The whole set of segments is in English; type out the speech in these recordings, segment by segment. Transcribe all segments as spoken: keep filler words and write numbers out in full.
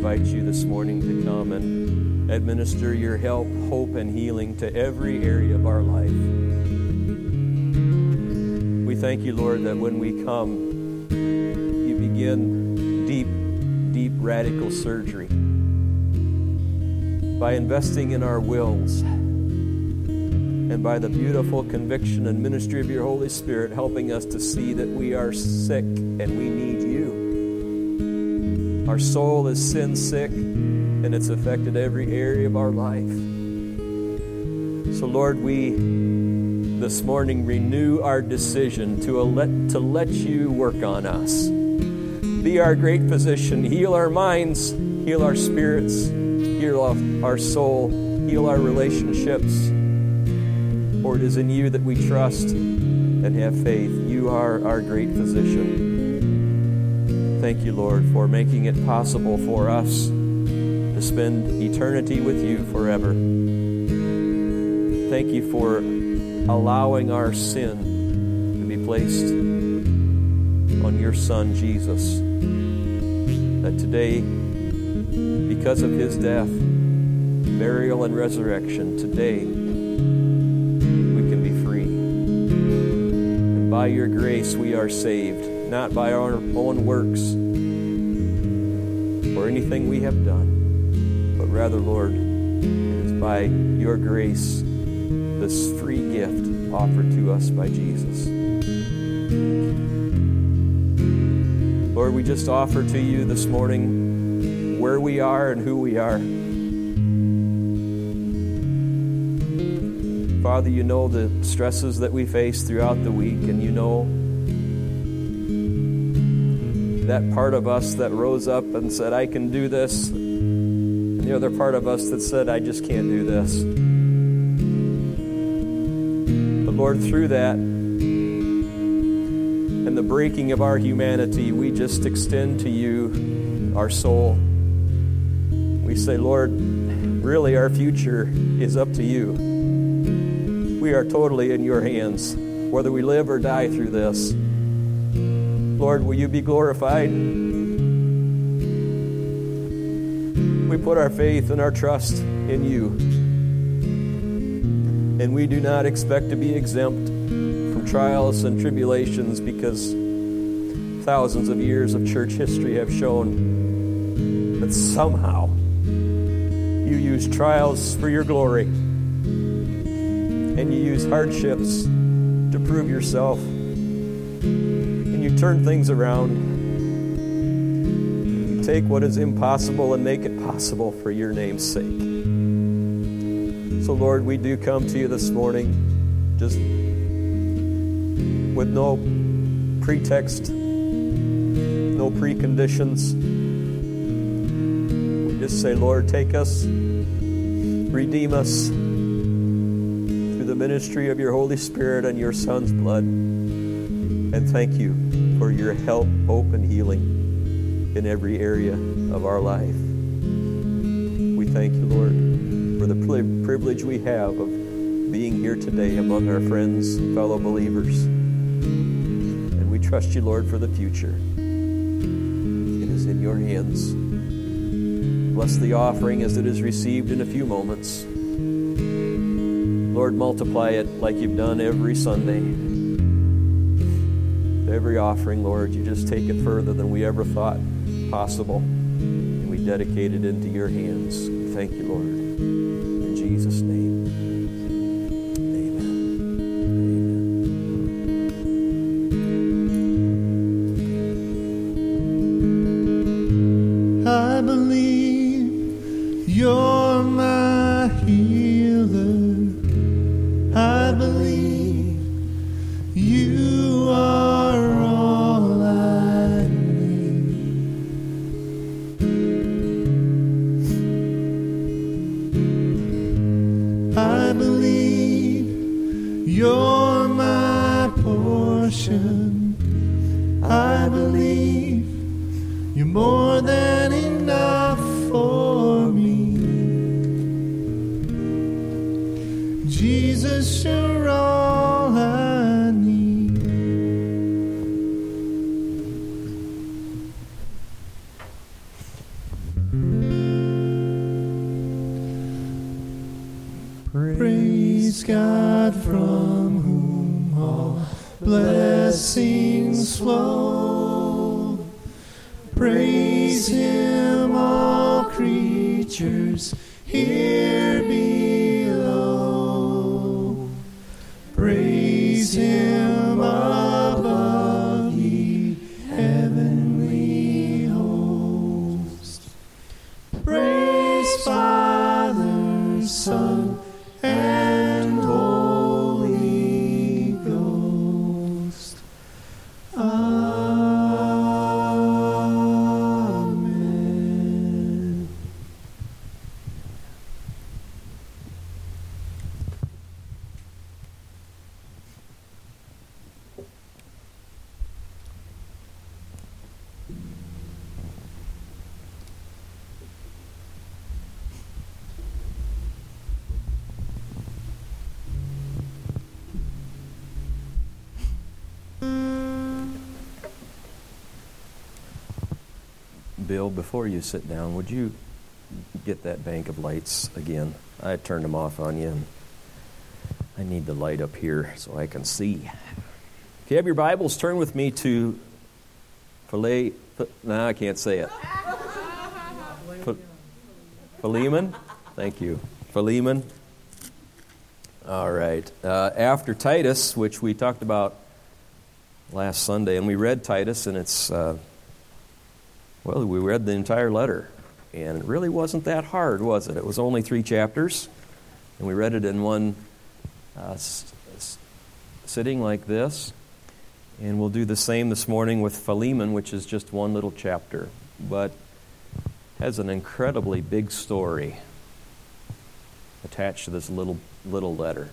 invite you this morning to come and administer your help, hope, and healing to every area of our life. We thank you, Lord, that when we come, you begin deep, deep, radical surgery by investing in our wills and by the beautiful conviction and ministry of your Holy Spirit helping us to see that we are sick and we need you. Our soul is sin sick, and it's affected every area of our life. So, Lord, we this morning renew our decision to let, to let you work on us. Be our great physician. Heal our minds, heal our spirits, heal our soul, heal our relationships. For it is in you that we trust and have faith. You are our great physician. Thank you, Lord, for making it possible for us to spend eternity with you forever. Thank you for allowing our sin to be placed on your Son, Jesus. That today, because of his death, burial, and resurrection, today we can be free. And by your grace we are saved. Not by our own works or anything we have done, but rather, Lord, it is by your grace, this free gift offered to us by Jesus. Lord, we just offer to you this morning where we are and who we are. Father, you know the stresses that we face throughout the week, and you know that part of us that rose up and said, I can do this, and the other part of us that said, I just can't do this. But Lord, through that and the breaking of our humanity, we just extend to you our soul. We say, Lord, really our future is up to you. We are totally in your hands, whether we live or die through this. Lord, will you be glorified? We put our faith and our trust in you. And we do not expect to be exempt from trials and tribulations, because thousands of years of church history have shown that somehow you use trials for your glory. And you use hardships to prove yourself. You turn things around. You take what is impossible and make it possible for your name's sake. So, Lord, we do come to you this morning just with no pretext, no preconditions. We just say, Lord, take us, redeem us through the ministry of your Holy Spirit and your Son's blood. And thank you for your help, hope, and healing in every area of our life. We thank you, Lord, for the privilege we have of being here today among our friends and fellow believers. And we trust you, Lord, for the future. It is in your hands. Bless the offering as it is received in a few moments. Lord, multiply it like you've done every Sunday. Every offering, Lord, you just take it further than we ever thought possible, and we dedicate it into your hands. We thank you, Lord. In Jesus' name, amen. Amen. I believe you're my healer. I believe you are you're my portion. I believe you're more than enough for me. Jesus, you're all I need. Mm-hmm. Praise God from whom all blessings flow. Praise Him, all creatures here below. Praise Him above, ye heavenly hosts. Praise Father, Son, and Holy Ghost. Amen. Bill, before you sit down, would you get that bank of lights again? I turned them off on you, and I need the light up here so I can see. If you have your Bibles, turn with me to Philemon. No, I can't say it. Philemon? Thank you. Philemon. All right. Uh, after Titus, which we talked about last Sunday, and we read Titus, and it's... Uh, Well, we read the entire letter, and it really wasn't that hard, was it? It was only three chapters, and we read it in one uh, s- s- sitting like this, and we'll do the same this morning with Philemon, which is just one little chapter, but has an incredibly big story attached to this little little letter.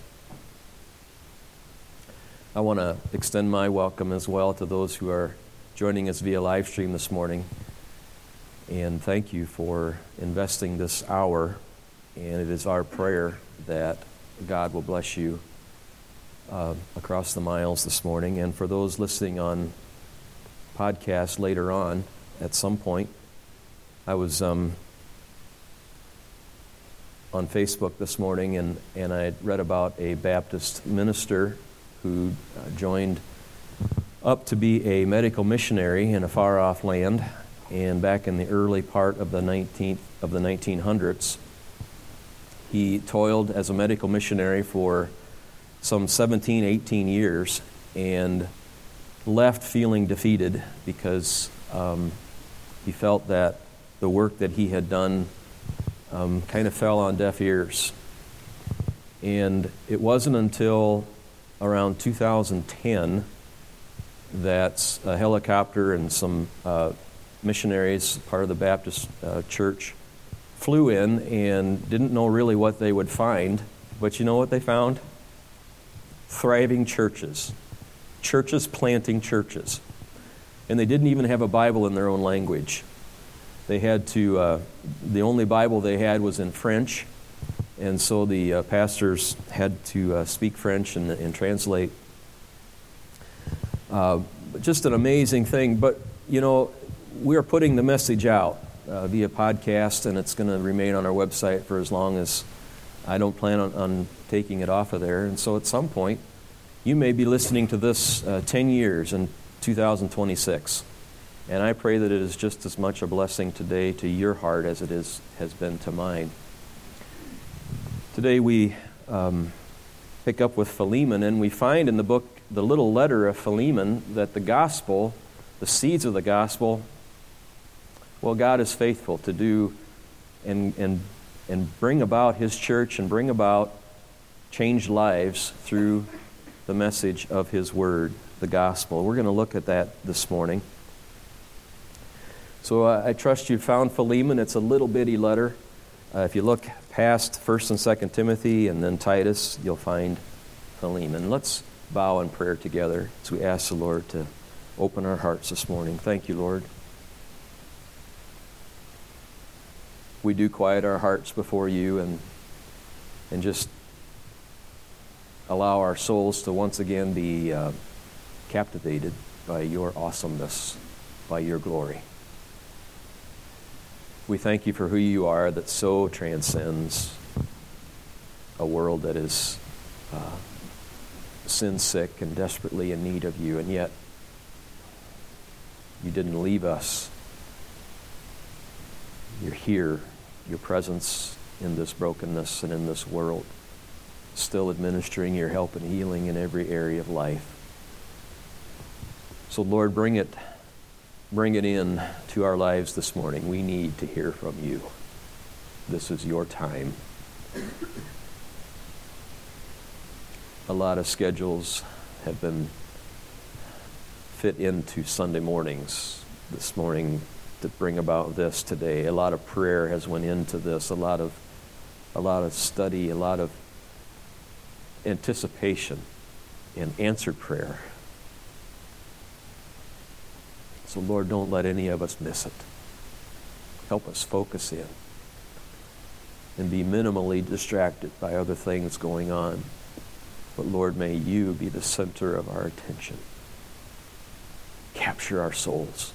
I want to extend my welcome as well to those who are joining us via live stream this morning. And thank you for investing this hour. And it is our prayer that God will bless you uh, across the miles this morning. And for those listening on podcast later on, at some point, I was um, on Facebook this morning, and, and I read about a Baptist minister who uh, joined up to be a medical missionary in a far-off land. And back in the early part of the nineteenth of the nineteen hundreds, he toiled as a medical missionary for some seventeen, eighteen years, and left feeling defeated because um, he felt that the work that he had done um, kind of fell on deaf ears. And it wasn't until around two thousand ten that a helicopter and some uh, missionaries, part of the Baptist uh, church, flew in and didn't know really what they would find. But you know what they found? Thriving churches. Churches planting churches. And they didn't even have a Bible in their own language. They had to, uh, the only Bible they had was in French. And so the uh, pastors had to uh, speak French and, and translate. Uh, just an amazing thing. But, you know, we're putting the message out uh, via podcast, and it's going to remain on our website for as long as I don't plan on, on taking it off of there. And so at some point, you may be listening to this uh, ten years in two thousand twenty-six. And I pray that it is just as much a blessing today to your heart as it is has been to mine. Today we um, pick up with Philemon, and we find in the book, the little letter of Philemon, that the gospel, the seeds of the gospel, well, God is faithful to do and and and bring about His church and bring about changed lives through the message of His Word, the gospel. We're going to look at that this morning. So uh, I trust you found Philemon. It's a little bitty letter. Uh, if you look past First and Second Timothy and then Titus, you'll find Philemon. Let's bow in prayer together as we ask the Lord to open our hearts this morning. Thank you, Lord. We do quiet our hearts before you and and just allow our souls to once again be uh, captivated by your awesomeness, by your glory. We thank you for who you are that so transcends a world that is uh, sin-sick and desperately in need of you, and yet you didn't leave us. You're here, your presence in this brokenness and in this world, still administering your help and healing in every area of life. So Lord, bring it, bring it in to our lives this morning. We need to hear from you. This is your time. A lot of schedules have been fit into Sunday mornings this morning to bring about this today. A lot of prayer has went into this, a lot of a lot of study, a lot of anticipation and answered prayer. So Lord, don't let any of us miss it. Help us focus in and be minimally distracted by other things going on. But Lord, may you be the center of our attention. Capture our souls.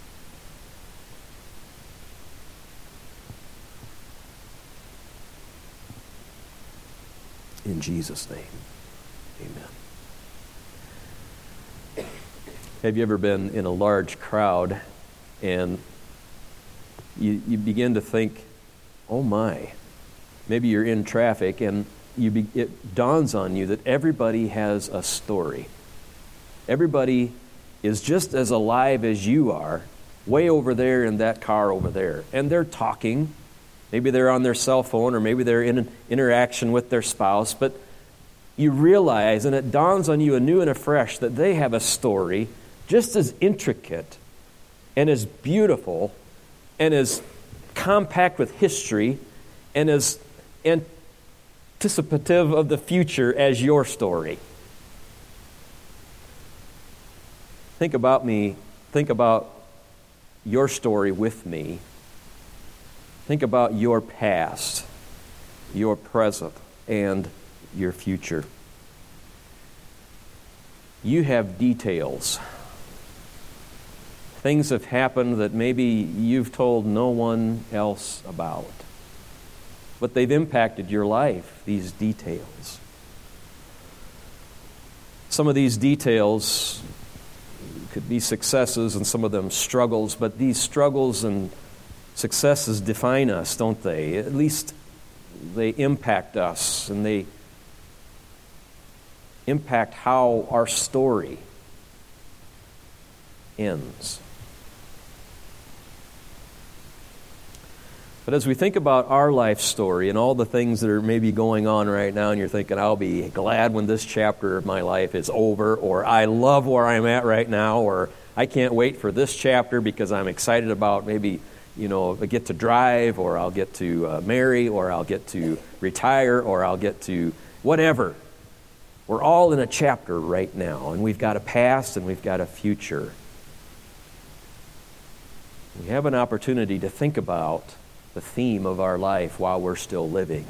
In Jesus' name, amen. Have you ever been in a large crowd and you, you begin to think, oh my, maybe you're in traffic and you be, it dawns on you that everybody has a story. Everybody is just as alive as you are, way over there in that car over there. And they're talking. Maybe they're on their cell phone, or maybe they're in an interaction with their spouse. But you realize, and it dawns on you anew and afresh, that they have a story just as intricate and as beautiful and as compact with history and as anticipative of the future as your story. Think about me. Think about your story with me. Think about your past, your present, and your future. You have details. Things have happened that maybe you've told no one else about. But they've impacted your life, these details. Some of these details could be successes and some of them struggles, but these struggles and successes define us, don't they? At least they impact us, and they impact how our story ends. But as we think about our life story and all the things that are maybe going on right now, and you're thinking, I'll be glad when this chapter of my life is over, or I love where I'm at right now, or I can't wait for this chapter because I'm excited about maybe, you know, I get to drive, or I'll get to uh, marry, or I'll get to retire, or I'll get to whatever. We're all in a chapter right now, and we've got a past and we've got a future. We have an opportunity to think about the theme of our life while we're still living.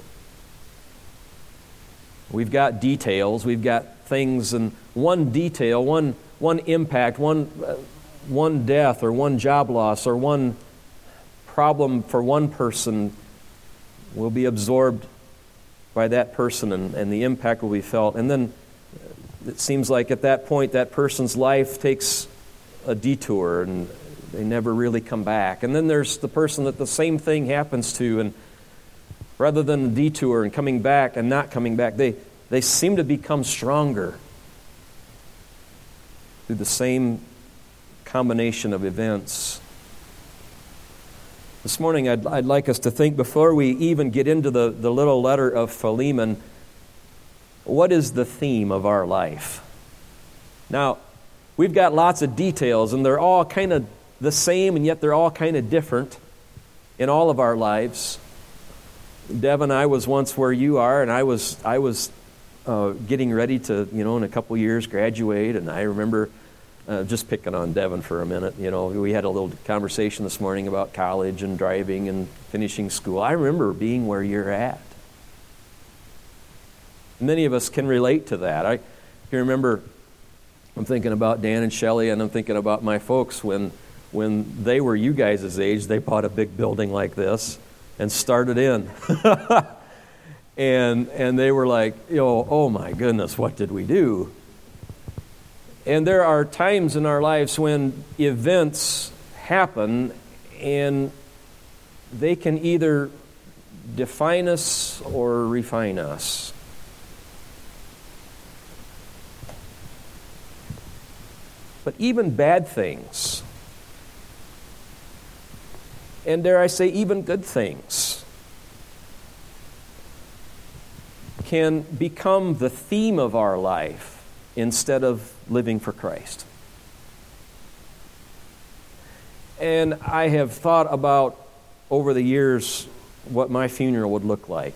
We've got details, we've got things, and one detail, one one impact, one uh, one death or one job loss or one problem for one person will be absorbed by that person, and, and the impact will be felt. And then it seems like at that point that person's life takes a detour and they never really come back. And then there's the person that the same thing happens to, and rather than a detour and coming back and not coming back, they, they seem to become stronger through the same combination of events. This morning I'd, I'd like us to think, before we even get into the, the little letter of Philemon, what is the theme of our life? Now, we've got lots of details, and they're all kind of the same, and yet they're all kind of different in all of our lives. Deb and I was once where you are, and I was I was uh, getting ready to, you know, in a couple years graduate, and I remember uh, just picking on Devin for a minute. You know, we had a little conversation this morning about college and driving and finishing school. I remember being where you're at. Many of us can relate to that. I can remember, I'm thinking about Dan and Shelley, and I'm thinking about my folks when when they were you guys' age. They bought a big building like this and started in. And and they were like, you know, oh my goodness, what did we do? And there are times in our lives when events happen and they can either define us or refine us. But even bad things, and dare I say even good things, can become the theme of our life instead of living for Christ. And I have thought about over the years what my funeral would look like.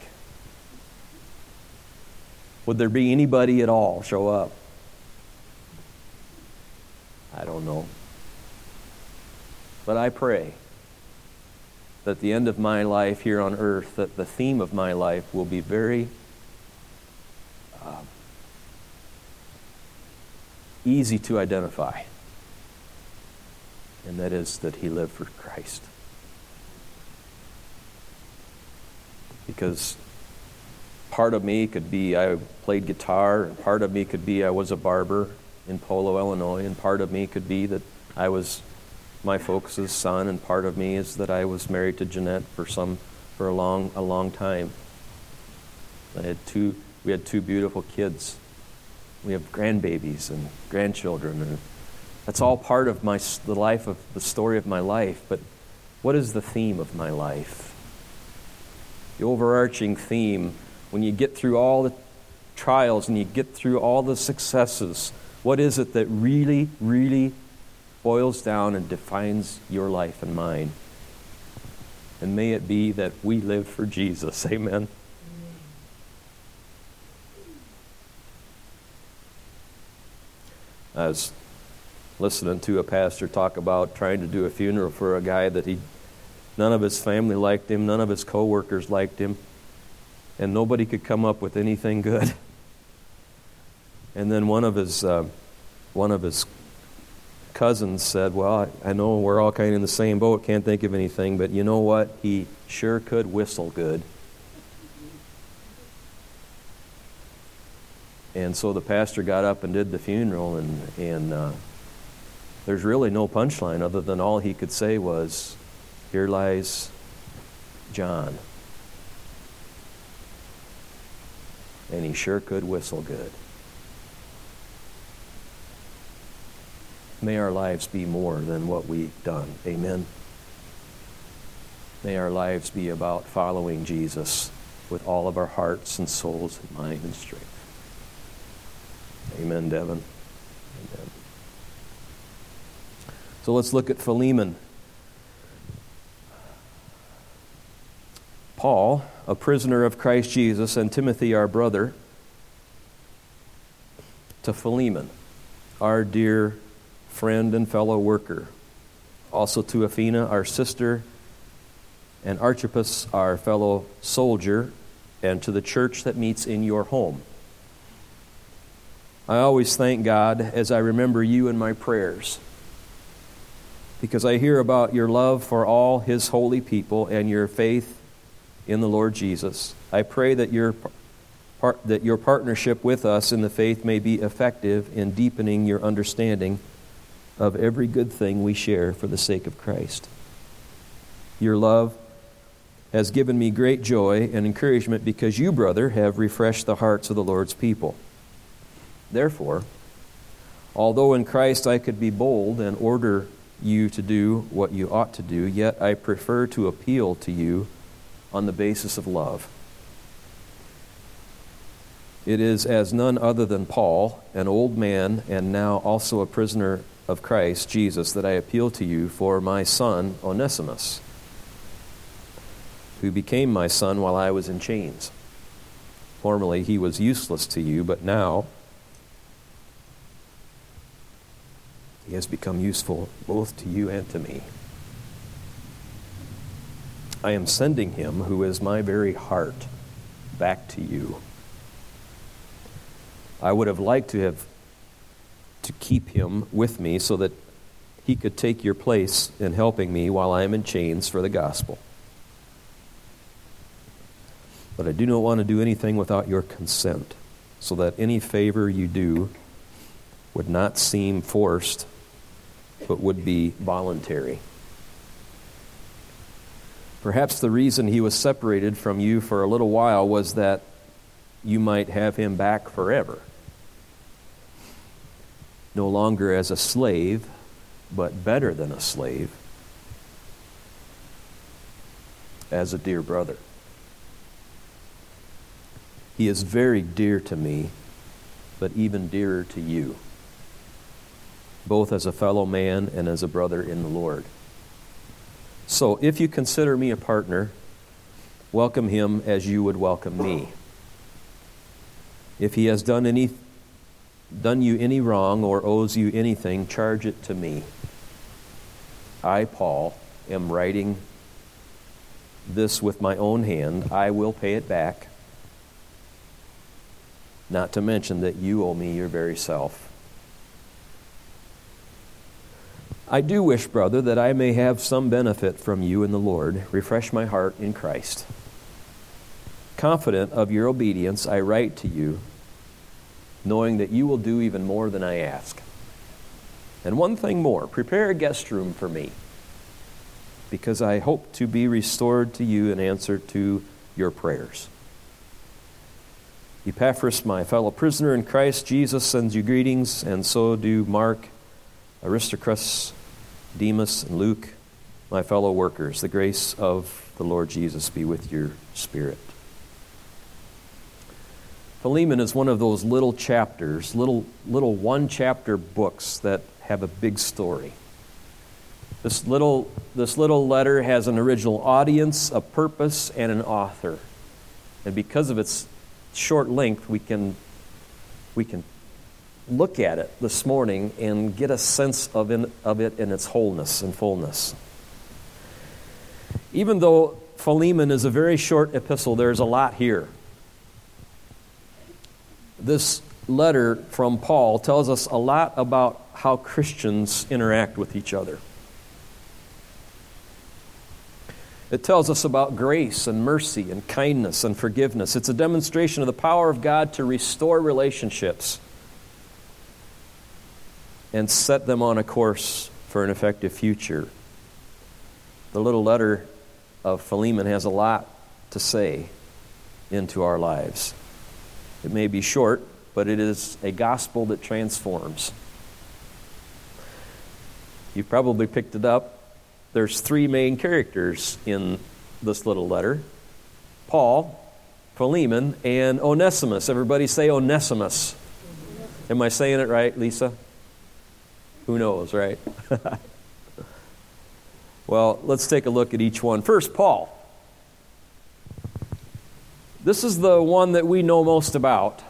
Would there be anybody at all show up? I don't know. But I pray that at the end of my life here on earth, that the theme of my life will be very uh, easy to identify. And that is that he lived for Christ. Because part of me could be I played guitar, and part of me could be I was a barber in Polo, Illinois, and part of me could be that I was my folks' son, and part of me is that I was married to Jeanette for some for a long a long time. I had two we had two beautiful kids. We have grandbabies and grandchildren, and that's all part of my the life of the story of my life. But what is the theme of my life? The overarching theme, when you get through all the trials and you get through all the successes, what is it that really, really boils down and defines your life and mine? And may it be that we live for Jesus. Amen. I was listening to a pastor talk about trying to do a funeral for a guy that he, none of his family liked him, none of his co-workers liked him, and nobody could come up with anything good. And then one of his uh, one of his cousins said, well, I, I know we're all kind of in the same boat, can't think of anything, but you know what? He sure could whistle good. And so the pastor got up and did the funeral, and, and uh, there's really no punchline other than all he could say was, here lies John. And he sure could whistle good. May our lives be more than what we've done. Amen. May our lives be about following Jesus with all of our hearts and souls and mind and strength. Amen, Devin. Amen. So let's look at Philemon. Paul, a prisoner of Christ Jesus, and Timothy, our brother, to Philemon, our dear friend and fellow worker. Also to Aphina, our sister, and Archippus, our fellow soldier, and to the church that meets in your home. I always thank God as I remember you in my prayers, because I hear about your love for all His holy people and your faith in the Lord Jesus. I pray that your part, that your partnership with us in the faith may be effective in deepening your understanding of every good thing we share for the sake of Christ. Your love has given me great joy and encouragement because you, brother, have refreshed the hearts of the Lord's people. Therefore, although in Christ I could be bold and order you to do what you ought to do, yet I prefer to appeal to you on the basis of love. It is as none other than Paul, an old man and now also a prisoner of Christ Jesus, that I appeal to you for my son Onesimus, who became my son while I was in chains. Formerly he was useless to you, but now he has become useful both to you and to me. I am sending him, who is my very heart, back to you. I would have liked to have to keep him with me so that he could take your place in helping me while I am in chains for the gospel. But I do not want to do anything without your consent, so that any favor you do would not seem forced, but would be voluntary. Perhaps the reason he was separated from you for a little while was that you might have him back forever. No longer as a slave, but better than a slave, as a dear brother. He is very dear to me, but even dearer to you, both as a fellow man and as a brother in the Lord. So if you consider me a partner, welcome him as you would welcome me. If he has done any, done you any wrong or owes you anything, charge it to me. I, Paul, am writing this with my own hand. I will pay it back. Not to mention that you owe me your very self. I do wish, brother, that I may have some benefit from you in the Lord. Refresh my heart in Christ. Confident of your obedience, I write to you, knowing that you will do even more than I ask. And one thing more, prepare a guest room for me, because I hope to be restored to you in answer to your prayers. Epaphras, my fellow prisoner in Christ Jesus, sends you greetings, and so do Mark, Aristarchus, Demas, and Luke, my fellow workers. The grace of the Lord Jesus be with your spirit. Philemon is one of those little chapters, little little one-chapter books that have a big story. This little this little letter has an original audience, a purpose, and an author. And because of its short length, we can we can look at it this morning and get a sense of, in, of it in its wholeness and fullness. Even though Philemon is a very short epistle, there's a lot here. This letter from Paul tells us a lot about how Christians interact with each other. It tells us about grace and mercy and kindness and forgiveness. It's a demonstration of the power of God to restore relationships and set them on a course for an effective future. The little letter of Philemon has a lot to say into our lives. It may be short, but it is a gospel that transforms. You've probably picked it up. There's three main characters in this little letter: Paul, Philemon, and Onesimus. Everybody say Onesimus. Am I saying it right, Lisa? Who knows, right? Well, let's take a look at each one. First, Paul. This is the one that we know most about.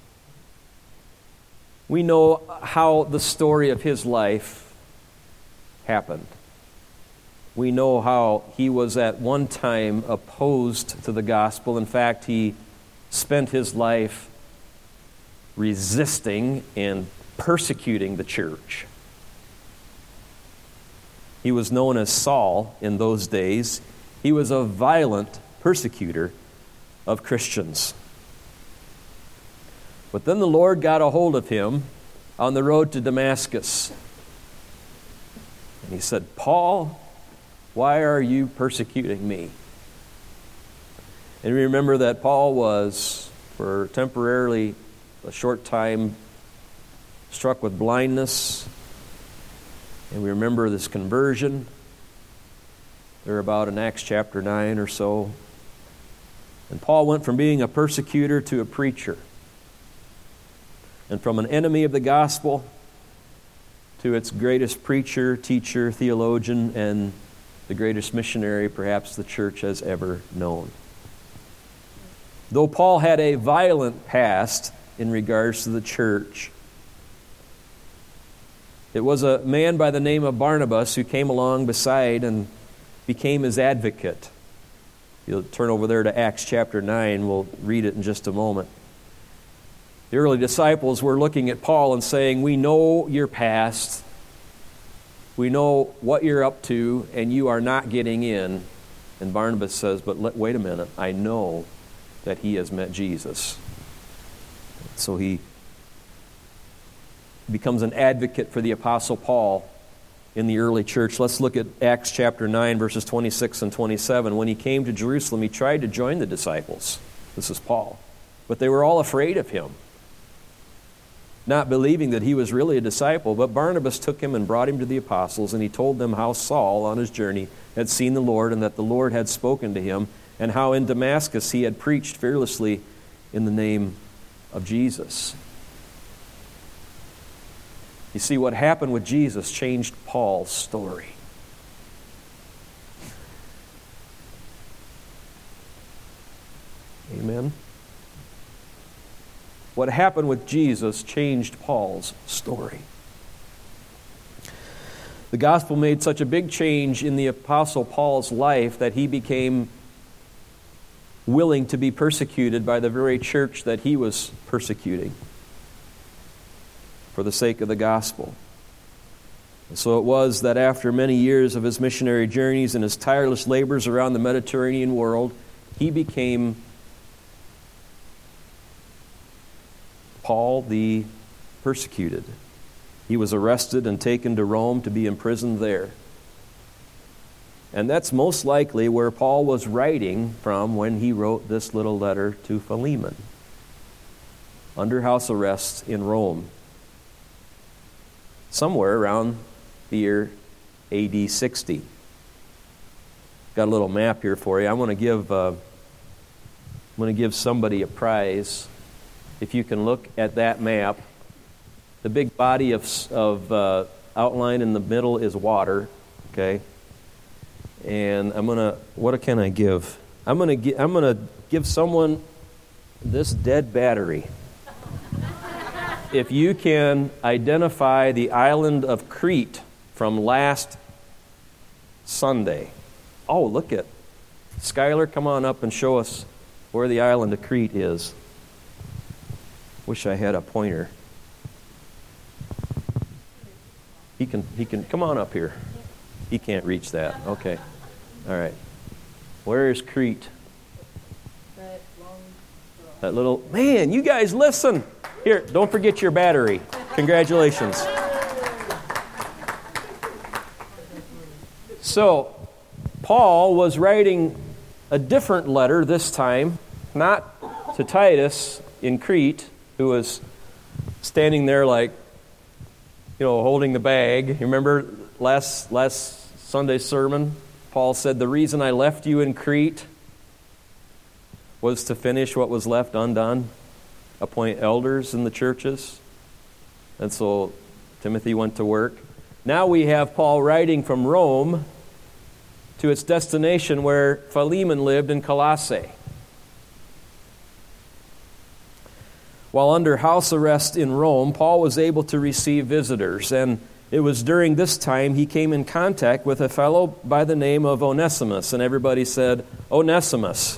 We know how the story of his life happened. We know how he was at one time opposed to the gospel. In fact, he spent his life resisting and persecuting the church. He was known as Saul in those days. He was a violent persecutor of Christians. But then the Lord got a hold of him on the road to Damascus. And he said, "Paul, why are you persecuting me?" And remember that Paul was, for temporarily a short time, struck with blindness. And we remember this conversion. They're about in Acts chapter nine or so. And Paul went from being a persecutor to a preacher. And from an enemy of the gospel to its greatest preacher, teacher, theologian, and the greatest missionary perhaps the church has ever known. Though Paul had a violent past in regards to the church, it was a man by the name of Barnabas who came along beside and became his advocate. You'll turn over there to Acts chapter nine. We'll read it in just a moment. The early disciples were looking at Paul and saying, "We know your past. We know what you're up to, and you are not getting in." And Barnabas says, "But let, wait a minute. I know that he has met Jesus. So he becomes an advocate for the Apostle Paul in the early church. Let's look at Acts chapter nine, verses twenty-six and twenty-seven. When he came to Jerusalem, he tried to join the disciples. This is Paul. But they were all afraid of him, not believing that he was really a disciple. But Barnabas took him and brought him to the apostles, and he told them how Saul, on his journey, had seen the Lord, and that the Lord had spoken to him, and how in Damascus he had preached fearlessly in the name of Jesus. You see, what happened with Jesus changed Paul's story. Amen. What happened with Jesus changed Paul's story. The gospel made such a big change in the Apostle Paul's life that he became willing to be persecuted by the very church that he was persecuting for the sake of the gospel. And so it was that after many years of his missionary journeys and his tireless labors around the Mediterranean world, he became Paul the persecuted. He was arrested and taken to Rome to be imprisoned there. And that's most likely where Paul was writing from when he wrote this little letter to Philemon, under house arrest in Rome, somewhere around the year A D sixty. Got a little map here for you. I want to give uh, I'm going to give somebody a prize. If you can look at that map, the big body of of uh, outline in the middle is water. Okay. And I'm gonna. What can I give? I'm gonna. Gi- I'm gonna give someone this dead battery. If you can identify the island of Crete from last Sunday. Oh, look at Skylar. Come on up and show us where the island of Crete is. Wish I had a pointer. He can. He can. Come on up here. He can't reach that. Okay. All right. Where is Crete? That long That little... Man, you guys listen. Here, don't forget your battery. Congratulations. So, Paul was writing a different letter this time, not to Titus in Crete, who was standing there like, you know, holding the bag. You remember last last Sunday's sermon? Paul said, the reason I left you in Crete was to finish what was left undone, appoint elders in the churches. And so Timothy went to work. Now we have Paul writing from Rome to its destination where Philemon lived in Colossae. While under house arrest in Rome, Paul was able to receive visitors, and it was during this time he came in contact with a fellow by the name of Onesimus, and everybody said, Onesimus.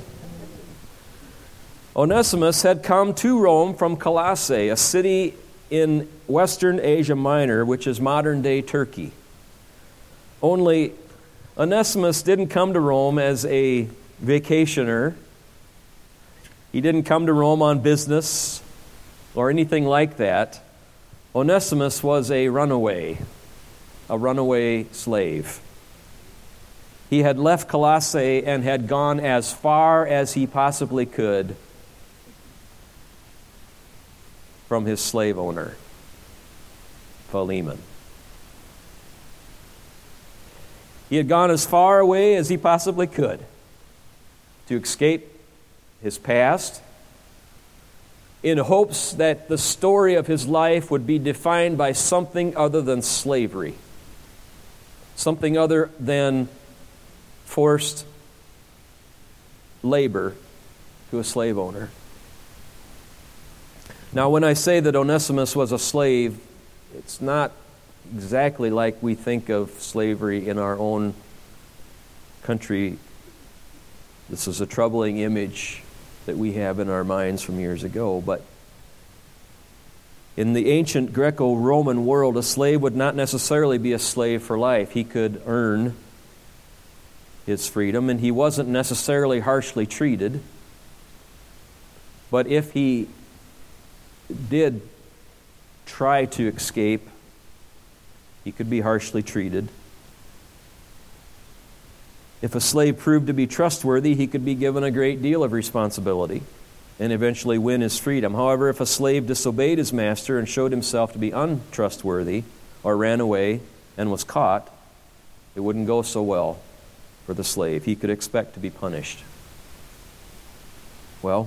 Onesimus had come to Rome from Colossae, a city in western Asia Minor, which is modern-day Turkey. Only Onesimus didn't come to Rome as a vacationer. He didn't come to Rome on business or anything like that. Onesimus was a runaway, a runaway slave. He had left Colossae and had gone as far as he possibly could from his slave owner, Philemon. He had gone as far away as he possibly could to escape his past, in hopes that the story of his life would be defined by something other than slavery, something other than forced labor to a slave owner. Now, when I say that Onesimus was a slave, it's not exactly like we think of slavery in our own country. This is a troubling image that we have in our minds from years ago. But in the ancient Greco-Roman world, a slave would not necessarily be a slave for life. He could earn his freedom, and he wasn't necessarily harshly treated. But if he did try to escape, he could be harshly treated. If a slave proved to be trustworthy, he could be given a great deal of responsibility and eventually win his freedom. However, if a slave disobeyed his master and showed himself to be untrustworthy or ran away and was caught, it wouldn't go so well for the slave. He could expect to be punished. Well,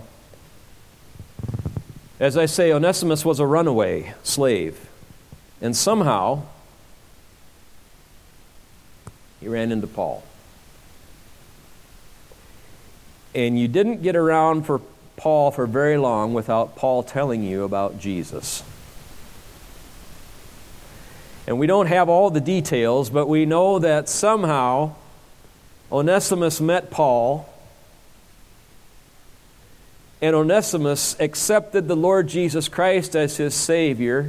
as I say, Onesimus was a runaway slave, and somehow he ran into Paul. And you didn't get around for Paul for very long without Paul telling you about Jesus. And we don't have all the details, but we know that somehow Onesimus met Paul, and Onesimus accepted the Lord Jesus Christ as his Savior.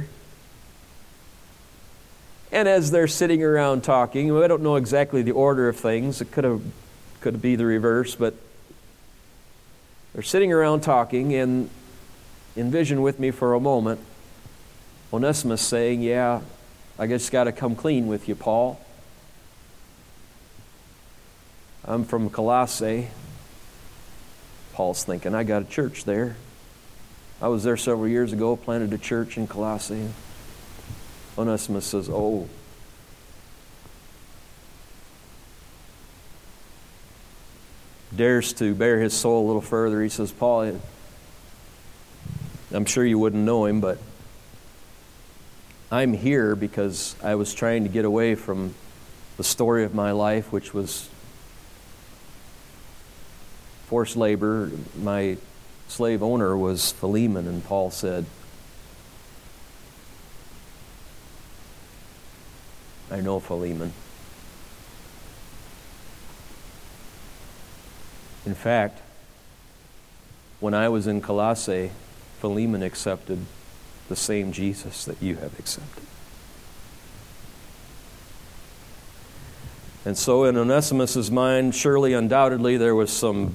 And as they're sitting around talking, I don't know exactly the order of things. It could have could be the reverse, but they're sitting around talking, and envision with me for a moment Onesimus saying, "Yeah, I just got to come clean with you, Paul. I'm from Colossae." Paul's thinking, "I got a church there. I was there several years ago, planted a church in Colossae." Onesimus says, "Oh, dares to bare his soul a little further." He says, "Paul, I'm sure you wouldn't know him, but I'm here because I was trying to get away from the story of my life, which was forced labor. My slave owner was Philemon." And Paul said, "I know Philemon. In fact, when I was in Colossae, Philemon accepted the same Jesus that you have accepted." And so in Onesimus' mind, surely, undoubtedly, there was some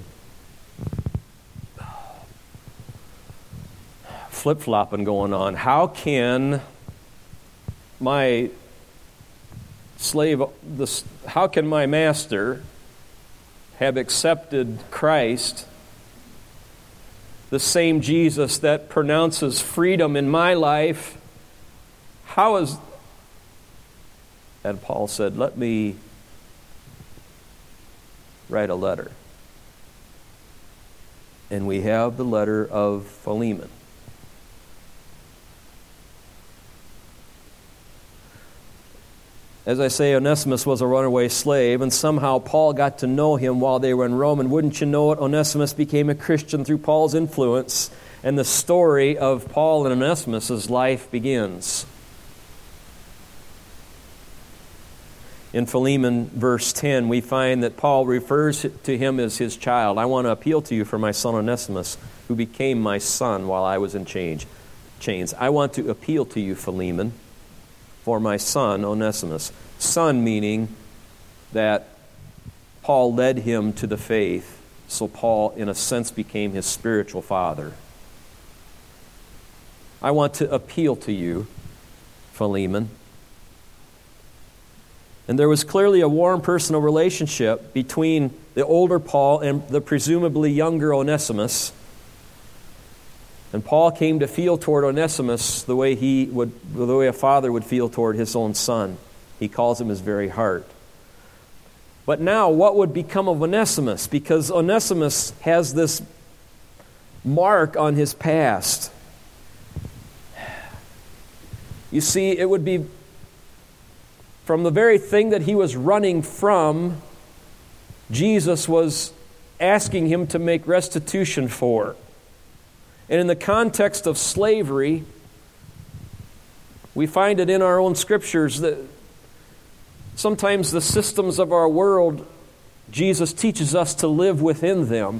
flip-flopping going on. How can my slave, this, how can my master have accepted Christ, the same Jesus that pronounces freedom in my life? How is... And Paul said, "Let me write a letter." And we have the letter of Philemon. As I say, Onesimus was a runaway slave, and somehow Paul got to know him while they were in Rome. And wouldn't you know it, Onesimus became a Christian through Paul's influence, and the story of Paul and Onesimus' life begins. In Philemon verse ten, we find that Paul refers to him as his child. "I want to appeal to you for my son Onesimus, who became my son while I was in chains. I want to appeal to you, Philemon, for my son Onesimus." Son meaning that Paul led him to the faith, so Paul, in a sense, became his spiritual father. "I want to appeal to you, Philemon." And there was clearly a warm personal relationship between the older Paul and the presumably younger Onesimus. And Paul came to feel toward Onesimus the way he would, the way a father would feel toward his own son. He calls him his very heart. But now, what would become of Onesimus? Because Onesimus has this mark on his past. You see, it would be from the very thing that he was running from, Jesus was asking him to make restitution for. And in the context of slavery, we find it in our own scriptures that sometimes the systems of our world, Jesus teaches us to live within them.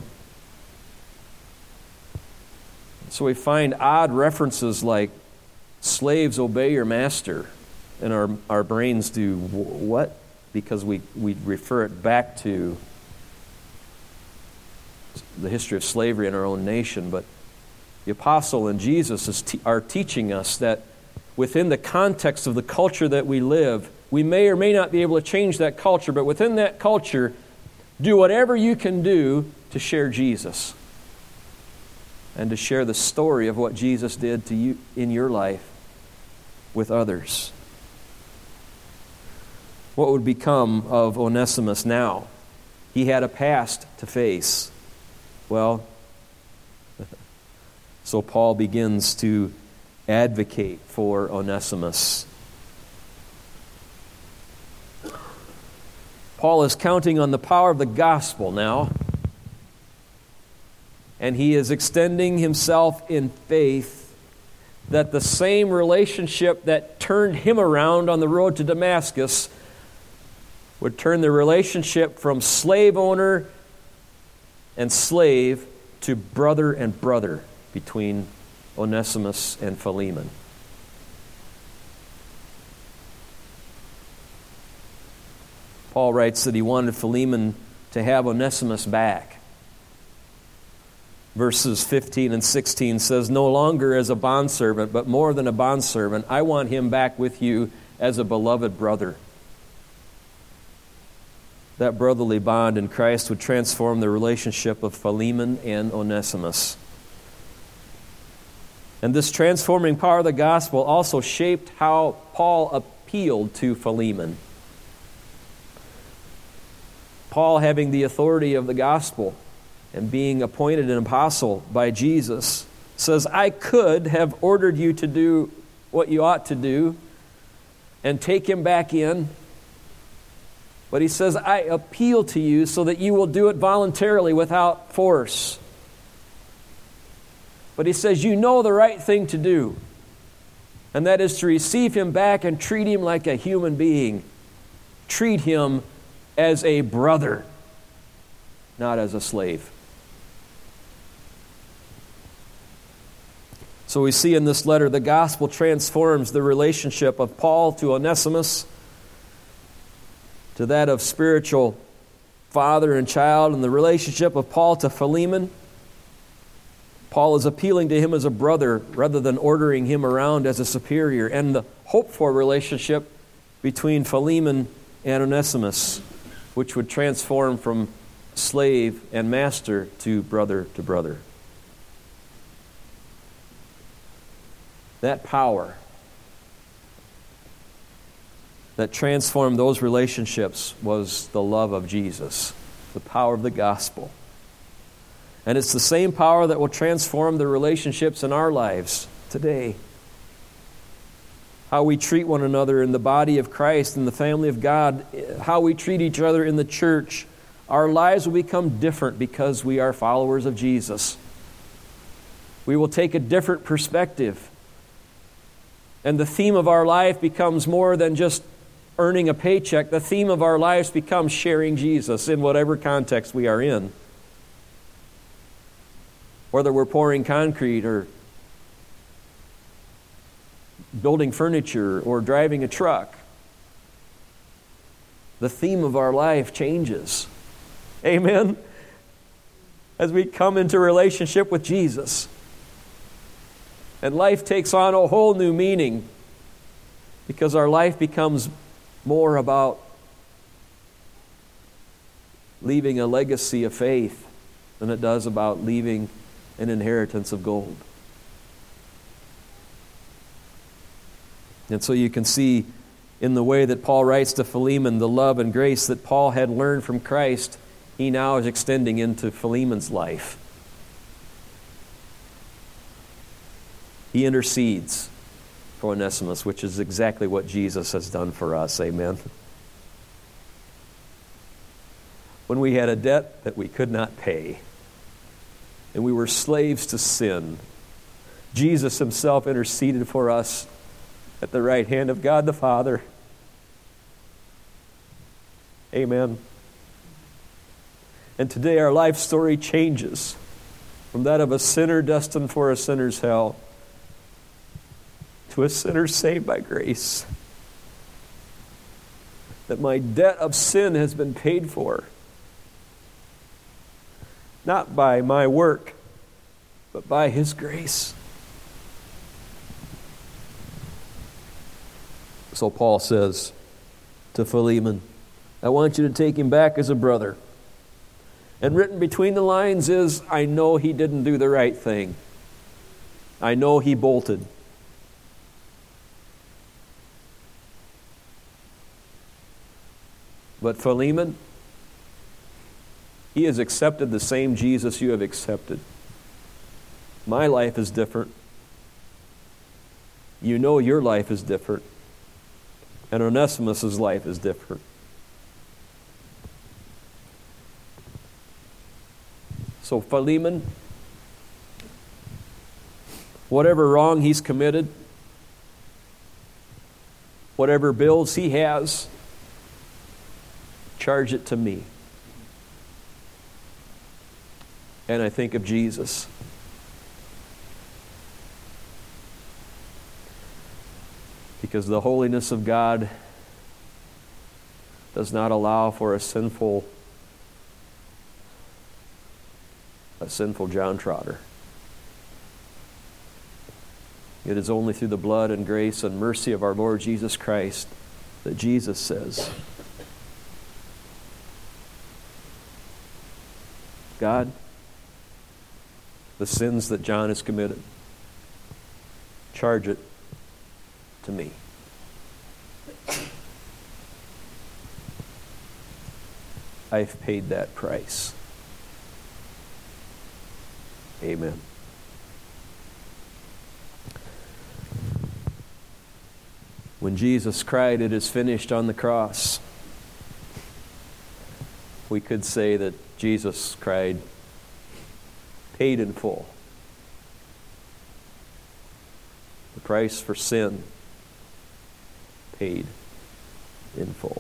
So we find odd references like, "Slaves, obey your master." And our, our brains do what? Because we, we refer it back to the history of slavery in our own nation. But The apostle and Jesus is te- are teaching us that within the context of the culture that we live, we may or may not be able to change that culture, but within that culture, do whatever you can do to share Jesus and to share the story of what Jesus did to you in your life with others. What would become of Onesimus now? He had a past to face. Well, so Paul begins to advocate for Onesimus. Paul is counting on the power of the gospel now, and he is extending himself in faith that the same relationship that turned him around on the road to Damascus would turn the relationship from slave owner and slave to brother and brother between Onesimus and Philemon. Paul writes that he wanted Philemon to have Onesimus back. Verses fifteen and sixteen says, "No longer as a bondservant, but more than a bondservant, I want him back with you as a beloved brother." That brotherly bond in Christ would transform the relationship of Philemon and Onesimus. And this transforming power of the gospel also shaped how Paul appealed to Philemon. Paul, having the authority of the gospel and being appointed an apostle by Jesus, says, "I could have ordered you to do what you ought to do and take him back in. But he says, I appeal to you so that you will do it voluntarily without force." But he says, you know the right thing to do, and that is to receive him back and treat him like a human being. Treat him as a brother, not as a slave. So we see in this letter, the gospel transforms the relationship of Paul to Onesimus to that of spiritual father and child, and the relationship of Paul to Philemon. Paul is appealing to him as a brother rather than ordering him around as a superior, and the hoped-for relationship between Philemon and Onesimus, which would transform from slave and master to brother to brother. That power that transformed those relationships was the love of Jesus, the power of the gospel. And it's the same power that will transform the relationships in our lives today. How we treat one another in the body of Christ, in the family of God, how we treat each other in the church. Our lives will become different because we are followers of Jesus. We will take a different perspective. And the theme of our life becomes more than just earning a paycheck. The theme of our lives becomes sharing Jesus in whatever context we are in. Whether we're pouring concrete or building furniture or driving a truck, the theme of our life changes. Amen? As we come into relationship with Jesus. And life takes on a whole new meaning because our life becomes more about leaving a legacy of faith than it does about leaving an inheritance of gold. And so you can see in the way that Paul writes to Philemon, the love and grace that Paul had learned from Christ, he now is extending into Philemon's life. He intercedes for Onesimus, which is exactly what Jesus has done for us. Amen. When we had a debt that we could not pay, and we were slaves to sin, Jesus himself interceded for us at the right hand of God the Father. Amen. And today our life story changes from that of a sinner destined for a sinner's hell to a sinner saved by grace. That my debt of sin has been paid for. Not by my work, but by His grace. So Paul says to Philemon, I want you to take him back as a brother. And written between the lines is, I know he didn't do the right thing. I know he bolted. But Philemon, he has accepted the same Jesus you have accepted. My life is different. You know your life is different. And Onesimus' life is different. So Philemon, whatever wrong he's committed, whatever bills he has, charge it to me. And I think of Jesus. Because the holiness of God does not allow for a sinful a sinful John Trotter. It is only through the blood and grace and mercy of our Lord Jesus Christ that Jesus says, God, the sins that John has committed, charge it to me. I've paid that price. Amen. When Jesus cried, "It is finished," on the cross, we could say that Jesus cried, paid in full. The price for sin, paid in full.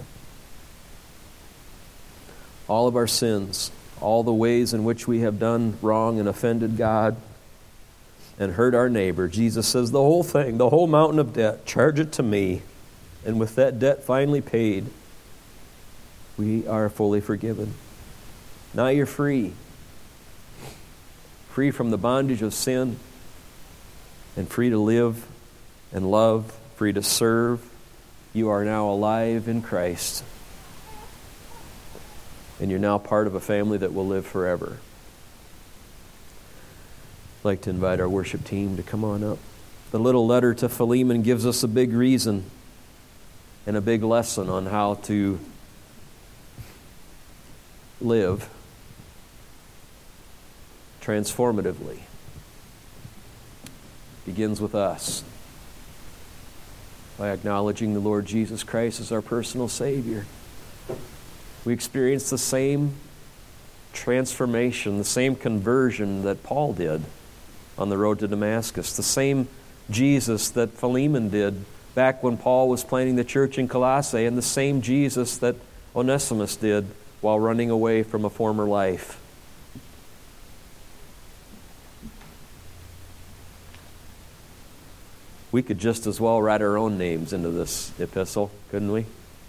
All of our sins, all the ways in which we have done wrong and offended God and hurt our neighbor, Jesus says, the whole thing, the whole mountain of debt, charge it to me. And with that debt finally paid, we are fully forgiven. Now you're free. Free from the bondage of sin, and free to live and love, free to serve. You are now alive in Christ. And you're now part of a family that will live forever. I'd like to invite our worship team to come on up. The little letter to Philemon gives us a big reason and a big lesson on how to live transformatively. Begins with us by acknowledging the Lord Jesus Christ as our personal Savior. We experience the same transformation, the same conversion that Paul did on the road to Damascus, the same Jesus that Philemon did back when Paul was planting the church in Colossae, and the same Jesus that Onesimus did while running away from a former life. We could just as well write our own names into this epistle, couldn't we?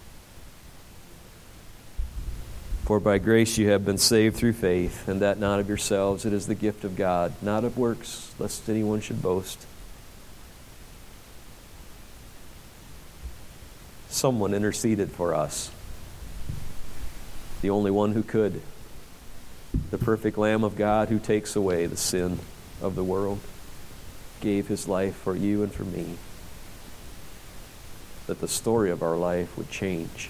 For by grace you have been saved through faith, and that not of yourselves, it is the gift of God, not of works, lest anyone should boast. Someone interceded for us, the only one who could, the perfect Lamb of God who takes away the sin of the world, gave his life for you and for me, that the story of our life would change.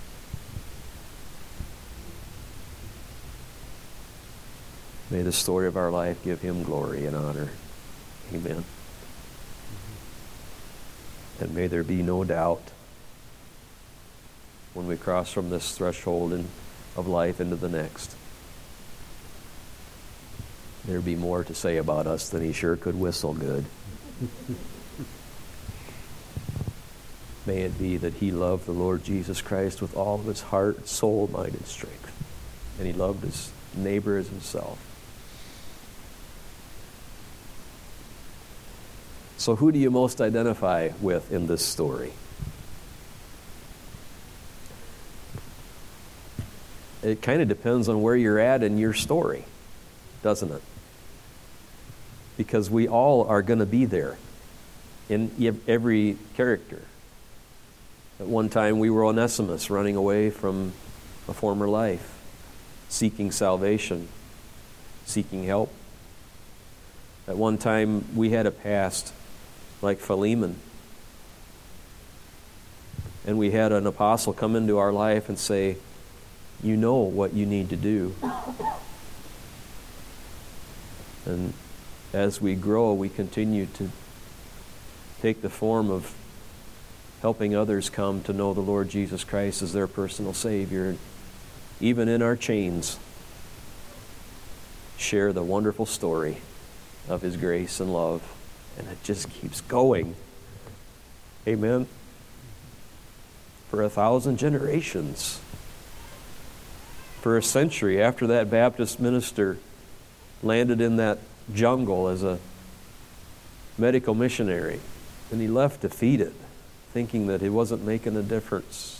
May the story of our life give him glory and honor. Amen. And may there be no doubt when we cross from this threshold in, of life into the next. There be more to say about us than he sure could whistle good. May it be that he loved the Lord Jesus Christ with all of his heart, soul, mind, and strength. And he loved his neighbor as himself. So who do you most identify with in this story? It kind of depends on where you're at in your story, doesn't it? because we all are going to be there in ev- every character. At one time, we were Onesimus, running away from a former life, seeking salvation, seeking help. At one time, we had a past like Philemon. And we had an apostle come into our life and say, you know what you need to do. And as we grow, we continue to take the form of helping others come to know the Lord Jesus Christ as their personal Savior. Even in our chains, share the wonderful story of His grace and love. And it just keeps going. Amen. For a thousand generations. For a century after that Baptist minister landed in that jungle as a medical missionary, and he left defeated, thinking that it wasn't making a difference.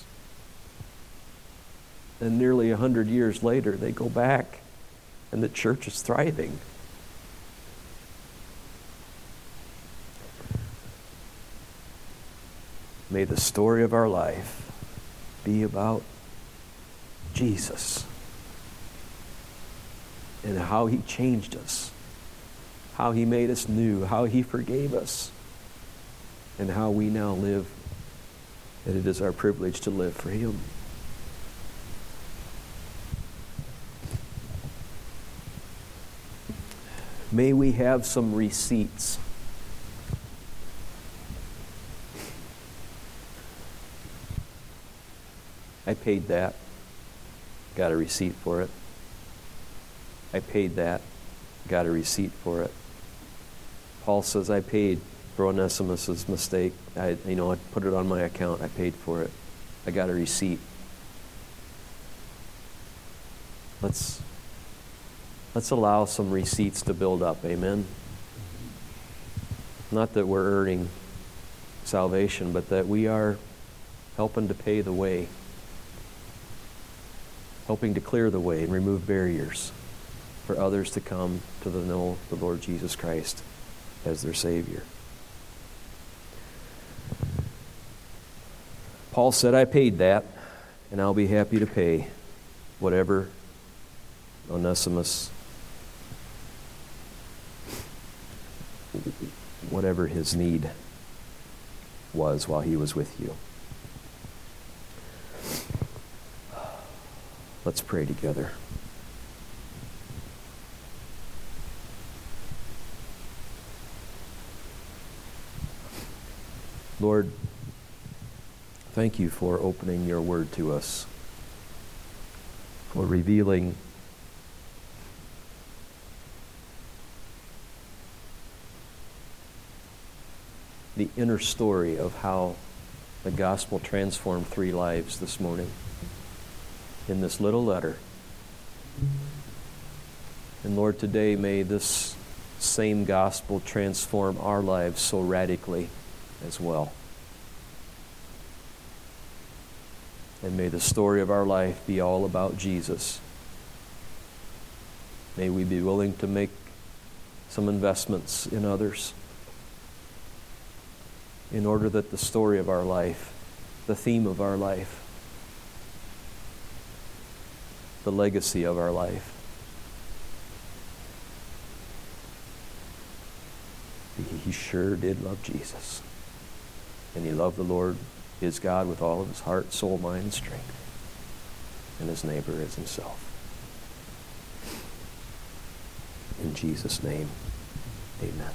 And nearly a hundred years later, they go back, and the church is thriving. May the story of our life be about Jesus and how He changed us, how He made us new, how He forgave us, and how we now live, and it is our privilege to live for Him. May we have some receipts. I paid that. Got a receipt for it. I paid that. Got a receipt for it. Paul says, I paid for Onesimus' mistake. I, you know, I put it on my account. I paid for it. I got a receipt. Let's, let's allow some receipts to build up. Amen? Not that we're earning salvation, but that we are helping to pay the way. Helping to clear the way and remove barriers for others to come to the know the Lord Jesus Christ as their Savior. Paul said, I paid that, and I'll be happy to pay whatever Onesimus, whatever his need was while he was with you. Let's pray together. Lord, thank you for opening your word to us, for revealing the inner story of how the gospel transformed three lives this morning in this little letter. And Lord, today may this same gospel transform our lives so radically as well. And may the story of our life be all about Jesus. May we be willing to make some investments in others in order that the story of our life, the theme of our life, the legacy of our life, he sure did love Jesus. And he loved the Lord, his God, with all of his heart, soul, mind, and strength. And his neighbor as himself. In Jesus' name, amen.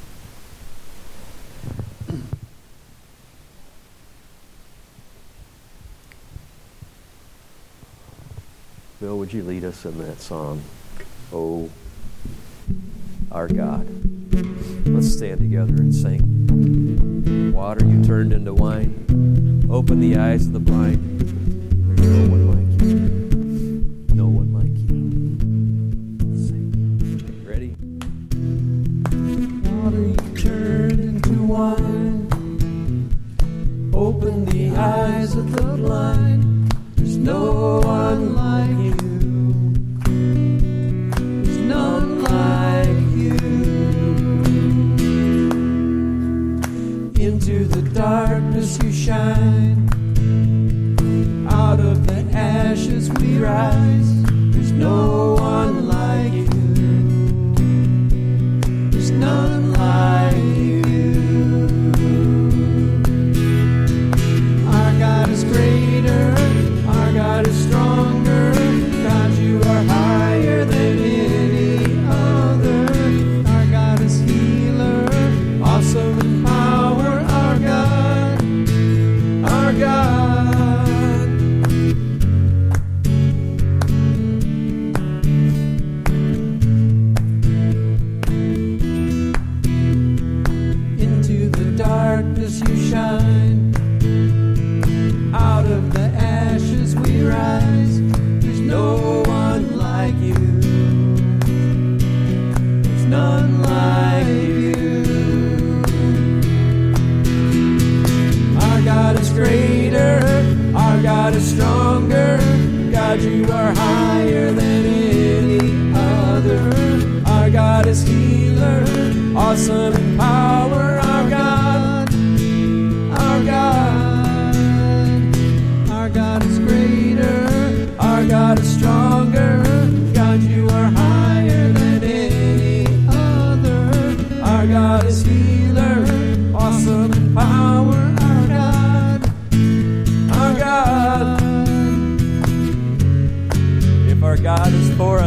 Bill, would you lead us in that song, Oh, Our God? Let's stand together and sing. Water you turned into wine. Open the eyes of the blind. There's no one like you. No one like you. Let's sing. Ready? Water you turned into wine. Open the eyes of the blind. There's no one like you. There's none like you.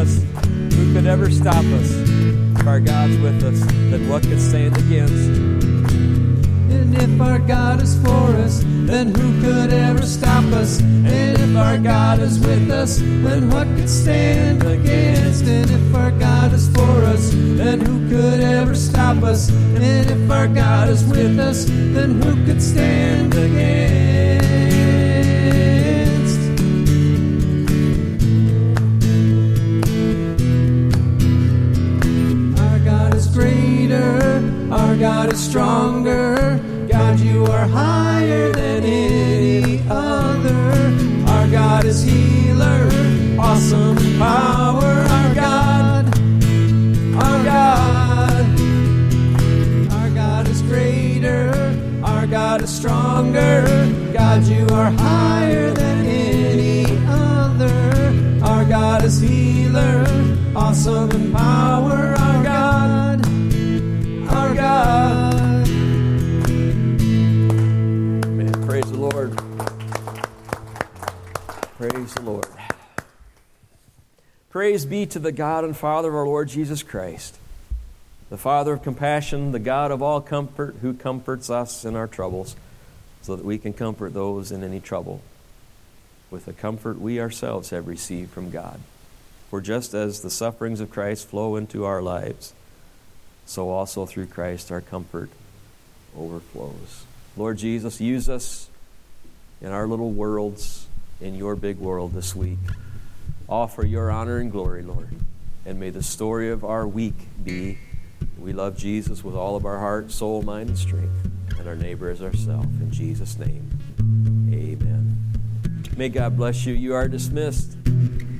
us. Who could ever stop us? If our God's with us, then what could stand against? And if our God is for us, then who could ever stop us? And if our God is with us, then what could stand against? And if our God is for us, then who could ever stop us? And if our God is with us, then who could stand against? Our God is greater, our God is stronger. God, you are higher than any other. Our God is healer, awesome in power. Our God, our God, our God is greater. Our God is stronger. God, you are higher than any other. Our God is healer, awesome in power. Our God, our God. Praise the Lord. Praise the Lord. Praise be to the God and Father of our Lord Jesus Christ, the Father of compassion, the God of all comfort, who comforts us in our troubles, so that we can comfort those in any trouble with the comfort we ourselves have received from God. For just as the sufferings of Christ flow into our lives, so also through Christ our comfort overflows. Lord Jesus, use us in our little worlds, in your big world this week. All for your honor and glory, Lord. And may the story of our week be, we love Jesus with all of our heart, soul, mind, and strength, and our neighbor as ourselves. In Jesus' name, amen. May God bless you. You are dismissed.